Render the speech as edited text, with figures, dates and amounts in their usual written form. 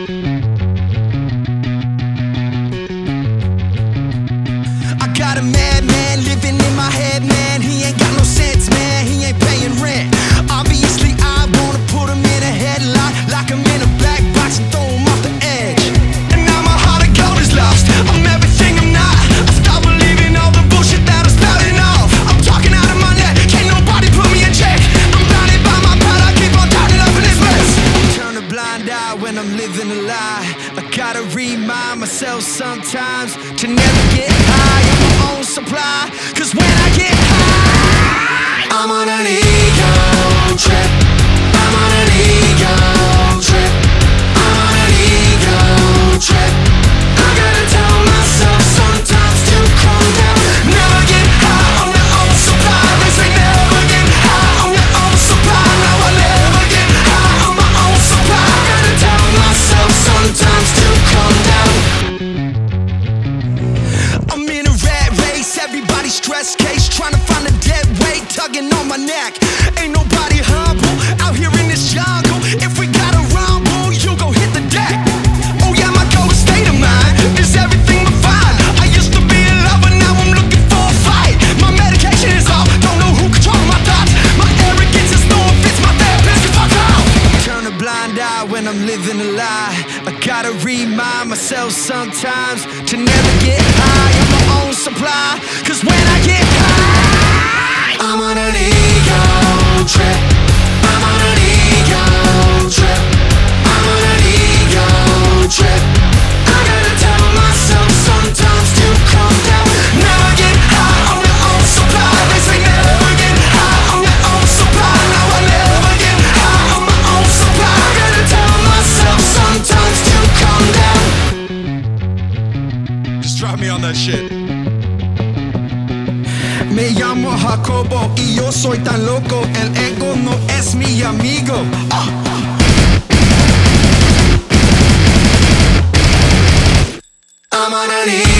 I got a madman living in my head, man. He ain't got no sense, man. He ain't paying rent. Obviously, I wanna put him in a headlock, lock him in a black box and throw him off the edge. And now my heart of gold is lost. I'm everything I'm not. I stopped believing all the bullshit that I'm spouting off. I'm talking out of my neck. Can't nobody put me in check. I'm blinded by my pride. I keep on turning up in this mess. Turn a blind eye when I'm living a lie. I gotta remind myself sometimes to never get high on my own supply. Cause when I get high, I'm on an ego trip. I'm on an ego trip. I'm on an ego trip. I gotta tell myself sometimes to calm down. Never get high on your own supply. They say never get high on your own supply. Now I never get high on my own supply. I gotta tell myself sometimes to calm down. I'm in a rat race, everybody's stress case, trying to find a dead weight, tugging on my neck. Ain't nobody humble out here in this jungle. If we gotta rumble, you go hit the deck. Oh yeah, my golden state of mind is everything but fine. I used to be a lover, now I'm looking for a fight. My medication is off, don't know who controls my thoughts. My arrogance is no offense, my therapist can fuck off. Turn a blind eye when I'm living a lie. I gotta remind myself sometimes to never get high on my own supply. Cause when I get high, I'm on an ego trip. I'm on an ego trip. I'm on an ego trip. I gotta tell myself sometimes to calm down. Never get high on your own supply. They say never get high on your own supply. Now I never get high on my own supply. I gotta tell myself sometimes to calm down. Just drop me on that shit. Me llamo Jacobo y yo soy tan loco. El ego no es mi amigo. I'm on an